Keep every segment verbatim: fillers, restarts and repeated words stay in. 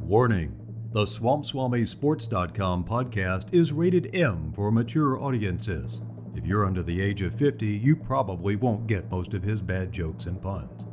Warning. The Swamp Swami Sports dot com podcast is rated M for mature audiences. If you're under the age of fifty, you probably won't get most of his bad jokes and puns.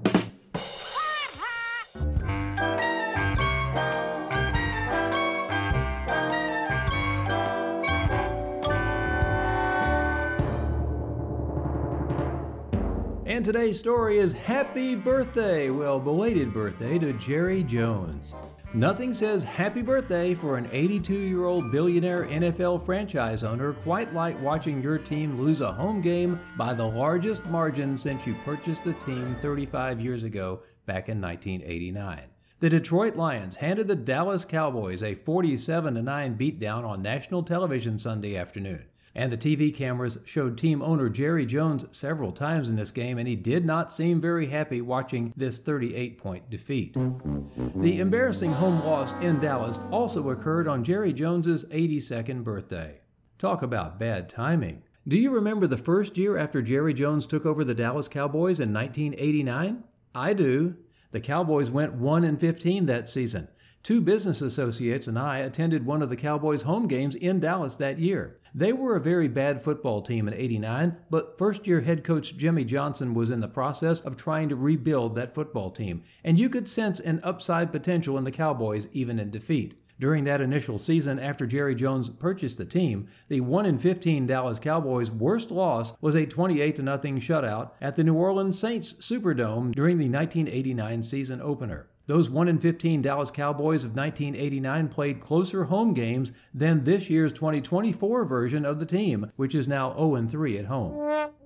And today's story is happy birthday, well, belated birthday to Jerry Jones. Nothing says happy birthday for an eighty-two-year-old billionaire N F L franchise owner quite like watching your team lose a home game by the largest margin since you purchased the team thirty-five years ago back in nineteen eighty-nine. The Detroit Lions handed the Dallas Cowboys a forty-seven to nine beatdown on national television Sunday afternoon. And the T V cameras showed team owner Jerry Jones several times in this game, and he did not seem very happy watching this thirty-eight point defeat. The embarrassing home loss in Dallas also occurred on Jerry Jones's eighty-second birthday. Talk about bad timing. Do you remember the first year after Jerry Jones took over the Dallas Cowboys in nineteen eighty-nine? I do. The Cowboys went one and fifteen that season. Two business associates and I attended one of the Cowboys' home games in Dallas that year. They were a very bad football team in eighty-nine, but first-year head coach Jimmy Johnson was in the process of trying to rebuild that football team, and you could sense an upside potential in the Cowboys even in defeat. During that initial season after Jerry Jones purchased the team, the one and fifteen Dallas Cowboys' worst loss was a twenty-eight to nothing shutout at the New Orleans Saints Superdome during the nineteen eighty-nine season opener. Those one and fifteen Dallas Cowboys of nineteen eighty-nine played closer home games than this year's twenty twenty-four version of the team, which is now oh and three at home.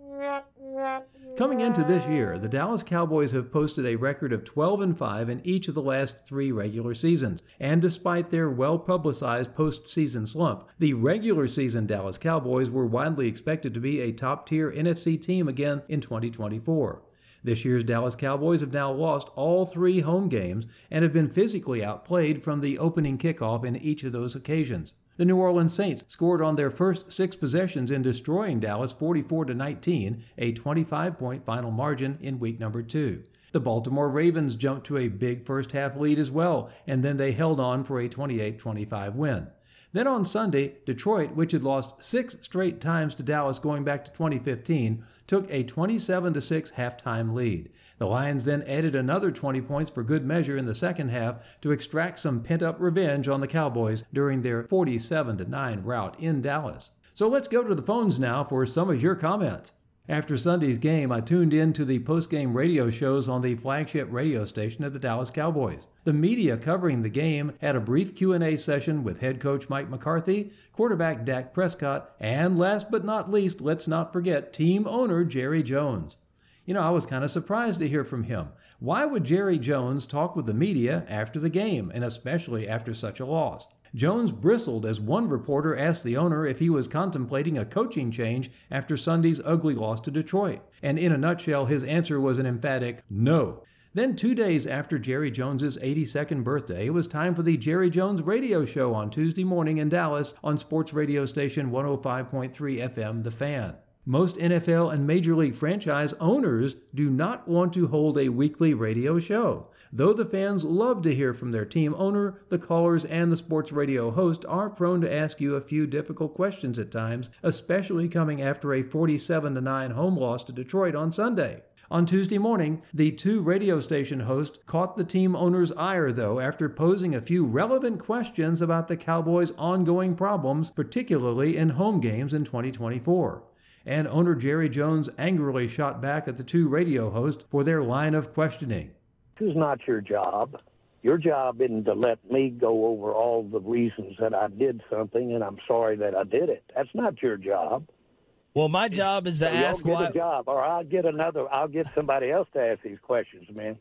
Coming into this year, the Dallas Cowboys have posted a record of twelve and five in each of the last three regular seasons, and despite their well-publicized postseason slump, the regular season Dallas Cowboys were widely expected to be a top-tier N F C team again in twenty twenty-four. This year's Dallas Cowboys have now lost all three home games and have been physically outplayed from the opening kickoff in each of those occasions. The New Orleans Saints scored on their first six possessions in destroying Dallas forty-four to nineteen, a twenty-five point final margin in week number two. The Baltimore Ravens jumped to a big first-half lead as well, and then they held on for a twenty-eight twenty-five win. Then on Sunday, Detroit, which had lost six straight times to Dallas going back to twenty fifteen, took a twenty-seven to six halftime lead. The Lions then added another twenty points for good measure in the second half to extract some pent-up revenge on the Cowboys during their forty-seven to nine rout in Dallas. So let's go to the phones now for some of your comments. After Sunday's game, I tuned in to the post-game radio shows on the flagship radio station of the Dallas Cowboys. The media covering the game had a brief Q and A session with head coach Mike McCarthy, quarterback Dak Prescott, and last but not least, let's not forget, team owner Jerry Jones. You know, I was kind of surprised to hear from him. Why would Jerry Jones talk with the media after the game, and especially after such a loss? Jones bristled as one reporter asked the owner if he was contemplating a coaching change after Sunday's ugly loss to Detroit. And in a nutshell, his answer was an emphatic no. Then two days after Jerry Jones's eighty-second birthday, it was time for the Jerry Jones radio show on Tuesday morning in Dallas on sports radio station one oh five point three F M The Fan. Most N F L and Major League franchise owners do not want to hold a weekly radio show. Though the fans love to hear from their team owner, the callers and the sports radio host are prone to ask you a few difficult questions at times, especially coming after a forty-seven to nine home loss to Detroit on Sunday. On Tuesday morning, the two radio station hosts caught the team owner's ire, though, after posing a few relevant questions about the Cowboys' ongoing problems, particularly in home games in twenty twenty-four. And owner Jerry Jones angrily shot back at the two radio hosts for their line of questioning. This is not your job. Your job isn't to let me go over all the reasons that I did something and I'm sorry that I did it. That's not your job. Well, my job is to so ask get why. A job, or I'll get another. I'll get somebody else to ask these questions, man.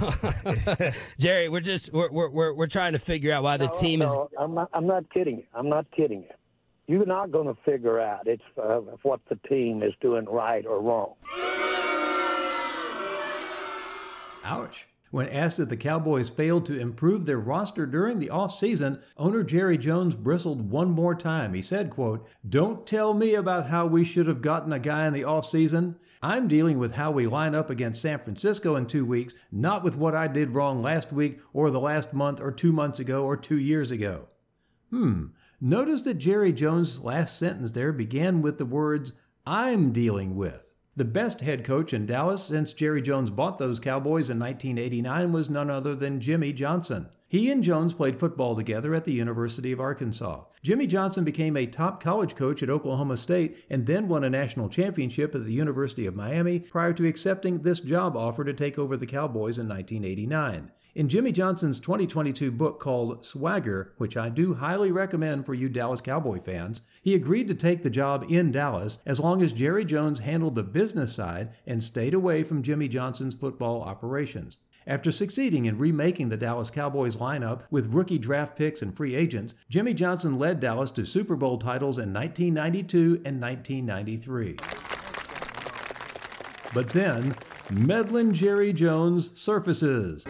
Uh, Jerry, we're just we're we're we're trying to figure out why the no, team no, is. I'm not. I'm not kidding you. I'm not kidding you. You're not going to figure out it's uh, what the team is doing right or wrong. Ouch. When asked if the Cowboys failed to improve their roster during the offseason, owner Jerry Jones bristled one more time. He said, quote, "Don't tell me about how we should have gotten a guy in the offseason. I'm dealing with how we line up against San Francisco in two weeks, not with what I did wrong last week or the last month or two months ago or two years ago." Hmm. Notice that Jerry Jones' last sentence there began with the words, "I'm dealing with." The best head coach in Dallas since Jerry Jones bought those Cowboys in nineteen eighty-nine was none other than Jimmy Johnson. He and Jones played football together at the University of Arkansas. Jimmy Johnson became a top college coach at Oklahoma State and then won a national championship at the University of Miami prior to accepting this job offer to take over the Cowboys in nineteen eighty-nine. In Jimmy Johnson's twenty twenty-two book called Swagger, which I do highly recommend for you Dallas Cowboy fans, he agreed to take the job in Dallas as long as Jerry Jones handled the business side and stayed away from Jimmy Johnson's football operations. After succeeding in remaking the Dallas Cowboys lineup with rookie draft picks and free agents, Jimmy Johnson led Dallas to Super Bowl titles in nineteen ninety-two and nineteen ninety-three. But then, meddling Jerry Jones surfaces.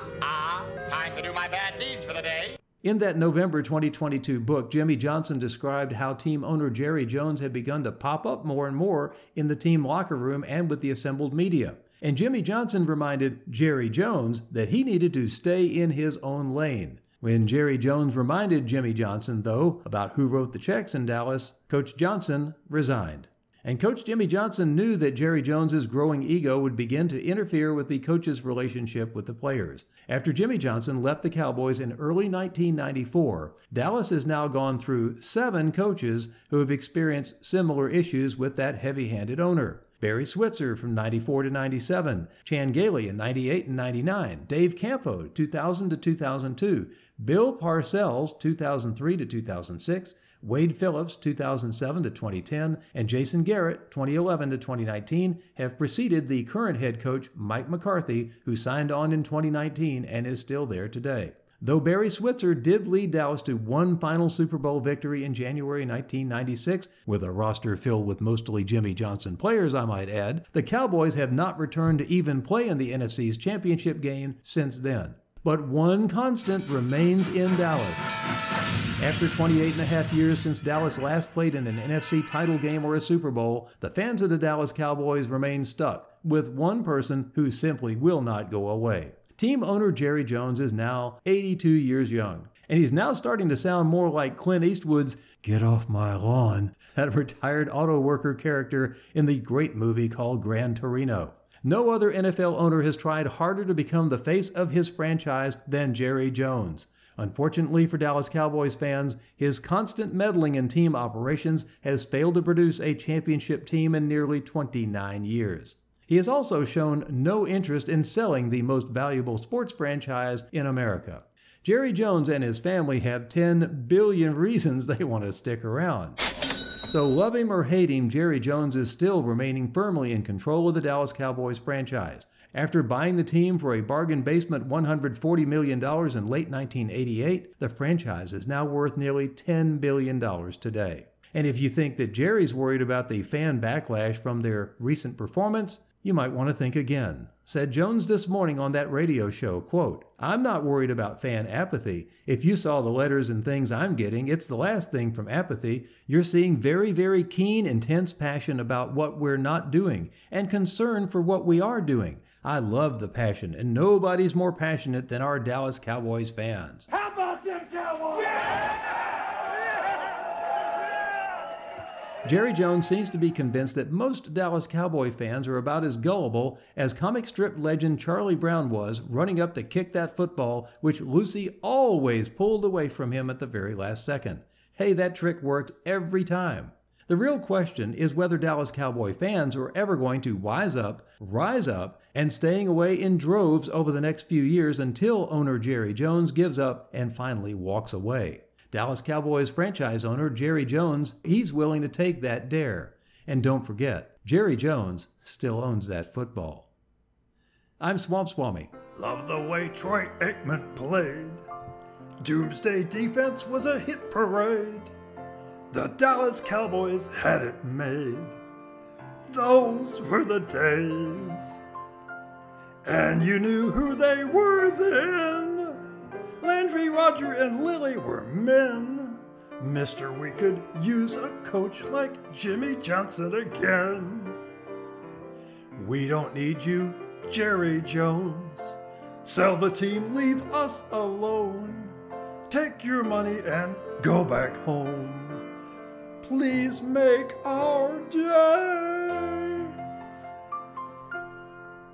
Time to do my bad deeds for the day. In that November twenty twenty-two book, Jimmy Johnson described how team owner Jerry Jones had begun to pop up more and more in the team locker room and with the assembled media. And Jimmy Johnson reminded Jerry Jones that he needed to stay in his own lane. When Jerry Jones reminded Jimmy Johnson, though, about who wrote the checks in Dallas, Coach Johnson resigned. And Coach Jimmy Johnson knew that Jerry Jones's growing ego would begin to interfere with the coach's relationship with the players. After Jimmy Johnson left the Cowboys in early nineteen ninety-four, Dallas has now gone through seven coaches who have experienced similar issues with that heavy-handed owner. Barry Switzer from ninety-four to ninety-seven, Chan Gailey in ninety-eight and ninety-nine, Dave Campo two thousand to two thousand two, Bill Parcells two thousand three to two thousand six, Wade Phillips two thousand seven to twenty ten, and Jason Garrett twenty eleven to twenty nineteen have preceded the current head coach Mike McCarthy, who signed on in twenty nineteen and is still there today. Though Barry Switzer did lead Dallas to one final Super Bowl victory in January nineteen ninety-six, with a roster filled with mostly Jimmy Johnson players, I might add, the Cowboys have not returned to even play in the N F C's championship game since then. But one constant remains in Dallas. After twenty-eight and a half years since Dallas last played in an N F C title game or a Super Bowl, the fans of the Dallas Cowboys remain stuck with one person who simply will not go away. Team owner Jerry Jones is now eighty-two years young, and he's now starting to sound more like Clint Eastwood's "Get Off My Lawn," that retired auto worker character in the great movie called Gran Torino. No other N F L owner has tried harder to become the face of his franchise than Jerry Jones. Unfortunately for Dallas Cowboys fans, his constant meddling in team operations has failed to produce a championship team in nearly twenty-nine years. He has also shown no interest in selling the most valuable sports franchise in America. Jerry Jones and his family have ten billion reasons they want to stick around. So love him or hate him, Jerry Jones is still remaining firmly in control of the Dallas Cowboys franchise. After buying the team for a bargain basement one hundred forty million dollars in late nineteen eighty-eight, the franchise is now worth nearly ten billion dollars today. And if you think that Jerry's worried about the fan backlash from their recent performance, you might want to think again. Said Jones this morning on that radio show, quote, "I'm not worried about fan apathy. If you saw the letters and things I'm getting, it's the last thing from apathy. You're seeing very, very keen, intense passion about what we're not doing and concern for what we are doing. I love the passion, and nobody's more passionate than our Dallas Cowboys fans." How about them Cowboys? Jerry Jones seems to be convinced that most Dallas Cowboy fans are about as gullible as comic strip legend Charlie Brown was running up to kick that football, which Lucy always pulled away from him at the very last second. Hey, that trick works every time. The real question is whether Dallas Cowboy fans are ever going to wise up, rise up, and staying away in droves over the next few years until owner Jerry Jones gives up and finally walks away. Dallas Cowboys franchise owner Jerry Jones, he's willing to take that dare. And don't forget, Jerry Jones still owns that football. I'm Swamp Swami. Love the way Troy Aikman played. Doomsday defense was a hit parade. The Dallas Cowboys had it made. Those were the days. and you knew who they were then. Landry, Roger, and Lily were men. Mister, we could use a coach like Jimmy Johnson again. We don't need you, Jerry Jones. Sell the team, leave us alone. Take your money and go back home. Please make our day.